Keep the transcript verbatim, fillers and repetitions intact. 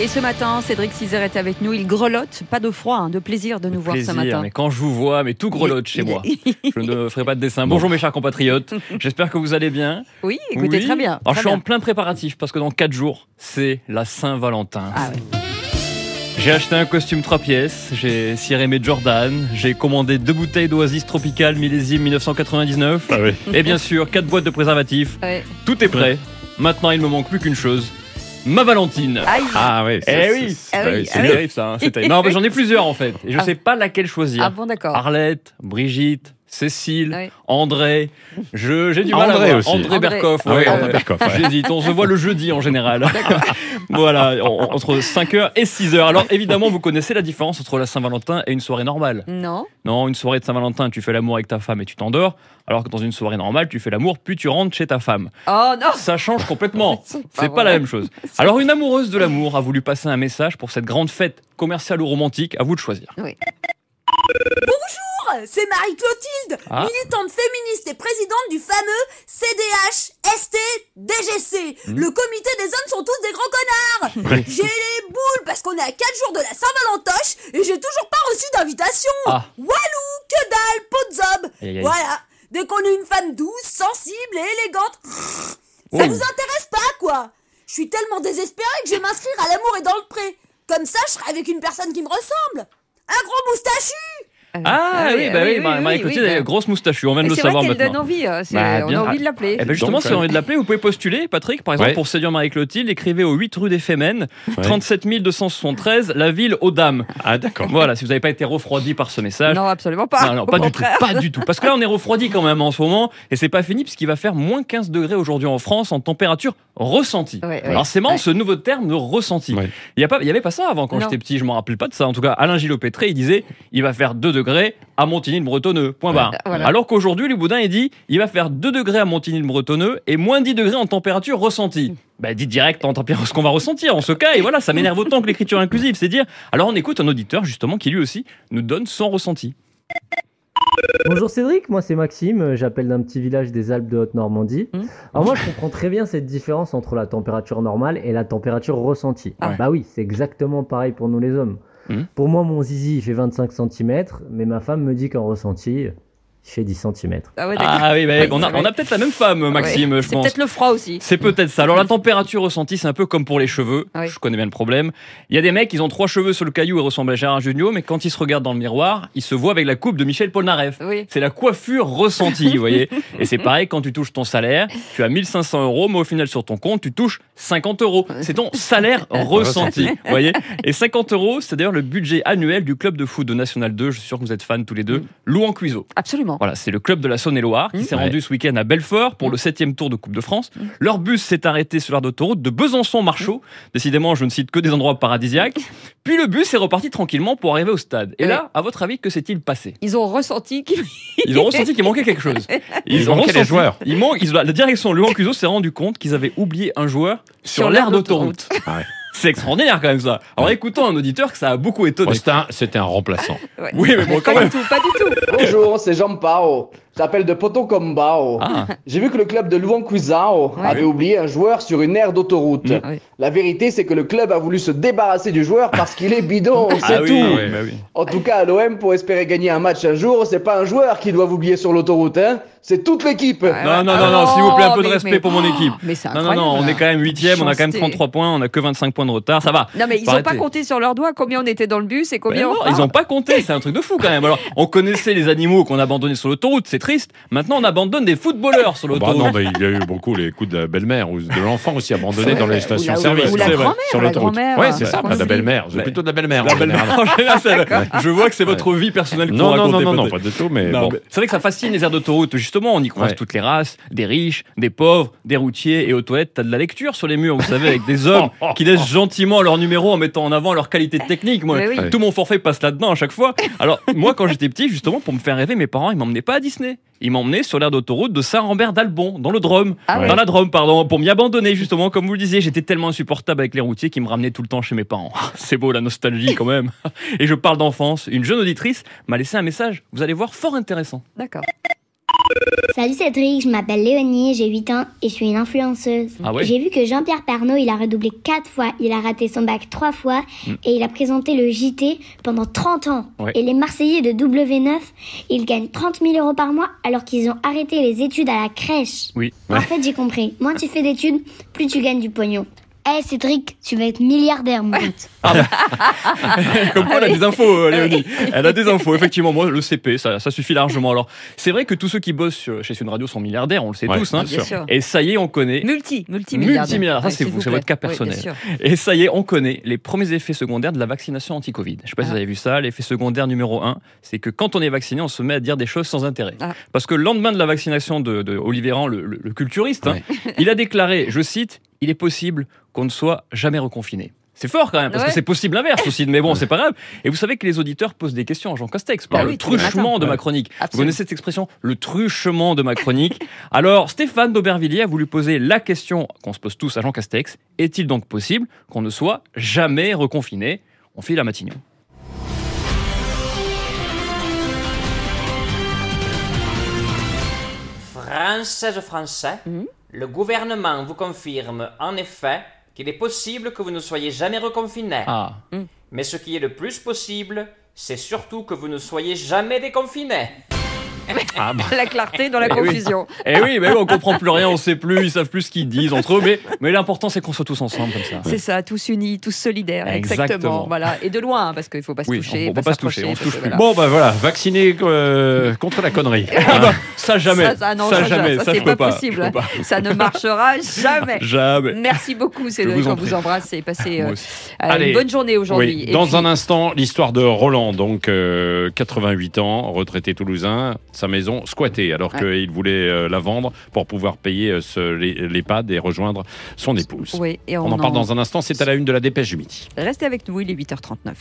Et ce matin, Cédric Cizer est avec nous. Il grelotte, pas de froid, hein, de plaisir de nous voir Plaisir, ce matin. mais quand je vous vois, mais tout grelotte chez il moi. est... Je ne ferai pas de dessin. Bonjour mes chers compatriotes, j'espère que vous allez bien. Oui, écoutez, oui. très bien. Alors très je suis bien. en plein préparatif parce que dans quatre jours, c'est la Saint-Valentin. Ah ouais. J'ai acheté un costume trois pièces, j'ai ciré mes Jordan, j'ai commandé deux bouteilles d'Oasis Tropical millésime dix-neuf cent quatre-vingt-dix-neuf. Ah oui. Et bien sûr, quatre boîtes de préservatifs. Ouais. Tout est prêt. Maintenant, il me manque plus qu'une chose. Ma Valentine. Aïe. Ah oui, Eh oui. Ah oui, C'est ah oui. terrible ça. Hein. C'est terrible. Non, mais j'en ai plusieurs en fait. Et je Ah. sais pas laquelle choisir. Ah bon, d'accord. Arlette, Brigitte, Cécile, Ouais. André. Je, j'ai du mal André à voir. aussi. André André. Berkoff. Ah oui, ouais. André Berkoff, ouais. J'hésite. On se voit le jeudi en général. Voilà, en- entre cinq heures et six heures. Alors évidemment, vous connaissez la différence entre la Saint-Valentin et une soirée normale. Non. Non, une soirée de Saint-Valentin, tu fais l'amour avec ta femme et tu t'endors. Alors que dans une soirée normale, tu fais l'amour puis tu rentres chez ta femme. Oh non. Ça change complètement. C'est pas C'est pas vrai. la même chose. Alors une amoureuse de l'amour a voulu passer un message pour cette grande fête commerciale ou romantique. À vous de choisir. Oui. C'est Marie-Clotilde, Ah. militante féministe et présidente du fameux C D H S T D G C. Le comité des hommes sont tous des gros connards. J'ai les boules parce qu'on est à quatre jours de la Saint-Valentoche et j'ai toujours pas reçu d'invitation. Ah. Walou, que dalle, pot de zob. Aïe, aïe, aïe. Voilà, dès qu'on est une femme douce, sensible et élégante, ça Oh. vous intéresse pas quoi. Je suis tellement désespérée que je vais m'inscrire à l'amour et dans le pré. Comme ça, je serai avec une personne qui me ressemble. Un gros moustachu. Ah, oui, bah oui, Marie-Clotilde, elle a une grosse moustache, on vient de le C'est vrai savoir qu'elle donne maintenant. envie. euh, c'est- Bah, on bien. a envie de l'appeler. Eh ben justement, Donc, si vous avez envie de l'appeler, vous pouvez postuler, Patrick, par exemple, Ouais. pour séduire Marie-Clotilde, écrivez au huit rue des Fémènes, Ouais. trente-sept mille deux cent soixante-treize, la ville aux dames. Ah d'accord. Voilà, si vous n'avez pas été refroidi par ce message. Non, absolument pas. Non, non, Au pas du tout, contraire. pas du tout. Parce que là, on est refroidi quand même en ce moment, et c'est pas fini puisqu'il va faire moins quinze degrés aujourd'hui en France en température ressentie. Ouais, ouais. Alors c'est marrant Ouais. ce nouveau terme de ressenti. Ouais. Il y a pas, il y avait pas ça avant quand Non. j'étais petit, je me rappelle pas de ça. En tout cas, Alain Gillot-Pétré, il disait, il va faire deux degrés à Montigny-le-Bretonneux. Point barre. Voilà. Alors qu'aujourd'hui, Louis Boudin, il dit, il va faire deux degrés à Montigny-le-Bretonneux et moins dix degrés en température ressentie. Bah, dites direct en température ce qu'on va ressentir en ce cas, et voilà, ça m'énerve autant que l'écriture inclusive, c'est dire. Alors on écoute un auditeur justement qui lui aussi nous donne son ressenti. Bonjour Cédric, moi c'est Maxime, euh, j'appelle d'un petit village des Alpes de Haute-Normandie. Mmh. Alors moi je comprends très bien cette différence entre la température normale et la température ressentie. Ah ouais. Bah oui, c'est exactement pareil pour nous les hommes. Mmh. Pour moi mon zizi il fait vingt-cinq centimètres, mais ma femme me dit qu'en ressenti il fait dix centimètres. Ah ouais, d'accord. Ah oui, bah, Oui, on a, c'est vrai. on a peut-être la même femme, Maxime, Ouais. je C'est pense. peut-être le froid aussi. C'est peut-être ça. Alors la température ressentie, c'est un peu comme pour les cheveux. Oui. Je connais bien le problème. Il y a des mecs, ils ont trois cheveux sur le caillou et ressemblent à Gérard Jugnot, mais quand ils se regardent dans le miroir, ils se voient avec la coupe de Michel Polnareff. Oui. C'est la coiffure ressentie, vous voyez. Et c'est pareil quand tu touches ton salaire, tu as mille cinq cents euros, mais au final sur ton compte, tu touches cinquante euros. C'est ton salaire ressenti, vous voyez. Et cinquante euros, c'est d'ailleurs le budget annuel du club de foot de National deux. Je suis sûr que vous êtes fans tous les deux. Louan Cuiseau. Absolument. Voilà, c'est le club de la Saône-et-Loire qui Mmh. s'est Ouais. rendu ce week-end à Belfort pour le septième tour de Coupe de France. Leur bus s'est arrêté sur l'aire d'autoroute de Besançon-Marchaux. Décidément, je ne cite que des endroits paradisiaques. Puis le bus est reparti tranquillement pour arriver au stade. Et Ouais. là, à votre avis, que s'est-il passé? Ils ont ressenti qu'il Ils ont ressenti qu'il manquait quelque chose. Il ont manquait des ressenti- joueurs. Il manque, ils- la direction Louan Cuiseau s'est rendu compte qu'ils avaient oublié un joueur sur, l'aire d'autoroute. Ah ouais. C'est extraordinaire quand même ça. Alors écoutons un auditeur que ça a beaucoup étonné. Bon, c'était, un, c'était un remplaçant. Ouais. Oui, mais bon, quand Pas même. du tout, pas du tout. Bonjour, c'est Jean Pao. J'appelle de Poto Combao. Ah. J'ai vu que le club de Louan Cuisao Ouais. avait oublié un joueur sur une aire d'autoroute. Mm. Ouais. La vérité, c'est que le club a voulu se débarrasser du joueur parce qu'il est bidon, c'est Ah oui, tout. oui, bah oui. En tout cas, à l'O M, pour espérer gagner un match un jour, c'est pas un joueur qui doit oublier sur l'autoroute, hein. C'est toute l'équipe. Ouais. Non, non, Ah non, non, non, s'il vous plaît, un peu de mais- respect mais- pour mon équipe. Mais c'est Non, non, incroyable. non, on est quand même huitième, on a quand même Chanceux. trente-trois points, on a que vingt-cinq points de retard, ça va. Non, mais ils Faut n'ont pas arrêter. compté sur leurs doigts combien on était dans le bus et Mais combien non, on ils ont pas compté, c'est un truc de fou quand même. Alors, on connaissait les animaux qu'on abandonnait sur l'autoroute, c'est triste. Maintenant, on abandonne des footballeurs sur Bah l'autoroute. non, mais il y a eu beaucoup les coups de la belle-mère ou de l'enfant aussi abandonné dans les stations Ou la- service. ou la C'est vrai, grand-mère, sur la l'autoroute. grand-mère, Ouais, c'est ça, qu'on pas de la oublie. belle-mère. C'est Mais- plutôt de la belle-mère. La en belle-mère, général. en général, c'est- je vois que c'est votre vie personnelle que vous Non, non, racontez. non, non, non, peut-être. pas du tout, mais Non, bon. mais c'est vrai que ça fascine les aires d'autoroute. Justement, on y croise Ouais. toutes les races, des riches, des pauvres, des routiers. Et aux toilettes, t'as de la lecture sur les murs, vous savez, avec des hommes qui laissent gentiment leur numéro en mettant en avant leur qualité technique. Moi, Mais oui. tout mon forfait passe là-dedans à chaque fois. Alors, moi, quand j'étais petit, justement, pour me faire rêver, mes parents, ils m'emmenaient pas à Disney. Ils m'emmenaient sur l'aire d'autoroute de Saint-Rambert-d'Albon, dans le Drôme. Ah ouais. Dans la Drôme, pardon, pour m'y abandonner, justement, comme vous le disiez. J'étais tellement insupportable avec les routiers qui me ramenaient tout le temps chez mes parents. C'est beau, la nostalgie, quand même. Et je parle d'enfance. Une jeune auditrice m'a laissé un message, vous allez voir, fort intéressant. D'accord. Salut Cédric, je m'appelle Léonie, j'ai huit ans et je suis une influenceuse. Ah ouais. J'ai vu que Jean-Pierre Pernaut, il a redoublé quatre fois, il a raté son bac trois fois Mm. et il a présenté le J T pendant trente ans. Ouais. Et les Marseillais de W neuf, ils gagnent trente mille euros par mois alors qu'ils ont arrêté les études à la crèche. Oui. En fait, j'ai compris, moins tu fais d'études, plus tu gagnes du pognon. Eh hey, Cédric, tu vas être milliardaire mon pote. Comme quoi, elle a des infos, euh, Léonie. Elle a des infos, effectivement. Moi, le C P, ça, ça suffit largement. Alors, c'est vrai que tous ceux qui bossent sur- chez Sud Radio sont milliardaires, on le sait Ouais, tous. Hein. bien sûr. Et ça y est, on connaît. Multi, multimilliardaire. Multimilliardaire, ça Ouais, c'est s'il vous, c'est plaît. votre cas Oui, personnel. bien sûr. Et ça y est, on connaît les premiers effets secondaires de la vaccination anti-Covid. Je ne sais pas si Ah. vous avez vu ça. L'effet secondaire numéro un, c'est que quand on est vacciné, on se met à dire des choses sans intérêt. Ah. Parce que le lendemain de la vaccination de, de Olivier Véran, le, le- le culturiste, hein, il a déclaré, je cite, « Il est possible qu'on ne soit jamais reconfiné ». C'est fort quand même, parce Ouais. que c'est possible l'inverse aussi, mais bon, c'est pas grave. Et vous savez que les auditeurs posent des questions à Jean Castex par Ah le oui, tous les truchement matins. de ma Ouais. chronique. Vous Absolument. connaissez cette expression, le truchement de ma chronique. Alors, Stéphane d'Aubervilliers a voulu poser la question qu'on se pose tous à Jean Castex. Est-il donc possible qu'on ne soit jamais reconfiné ? On file à Matignon. Françaises, Français, Mhm. le gouvernement vous confirme en effet qu'il est possible que vous ne soyez jamais reconfinés. Ah, Mais ce qui est le plus possible, c'est surtout que vous ne soyez jamais déconfinés. ah bah. La clarté dans la Eh oui. confusion. Eh oui, mais oui, on comprend plus rien, on sait plus, ils savent plus ce qu'ils disent entre eux, mais, mais l'important c'est qu'on soit tous ensemble comme ça. C'est ça, tous unis, tous solidaires. Exactement. Exactement. Voilà. Et de loin, hein, parce qu'il ne faut pas se Oui, toucher. on ne peut pas se toucher, on se touche plus. Bon, bah voilà, vacciné euh, contre la connerie. Ah bah, ça jamais, Ça, ça, non, ça, jamais, ça, ça, c'est je peux pas pas, possible. je peux pas. Ça ne marchera jamais. Jamais. Merci beaucoup, Cédric. vous en On vous prie. embrasse et passez Moi euh, aussi. euh, Allez. une bonne journée aujourd'hui. Oui, Et dans puis- un instant, l'histoire de Roland, donc euh, quatre-vingt-huit ans, retraité toulousain, sa maison squattée, alors Ouais. qu'il voulait euh, la vendre pour pouvoir payer euh, ce- l'E- l'EHPAD et rejoindre son épouse. Oui, et On en parle dans un instant, c'est à la une de la Dépêche du Midi. Restez avec nous, il est huit heures trente-neuf.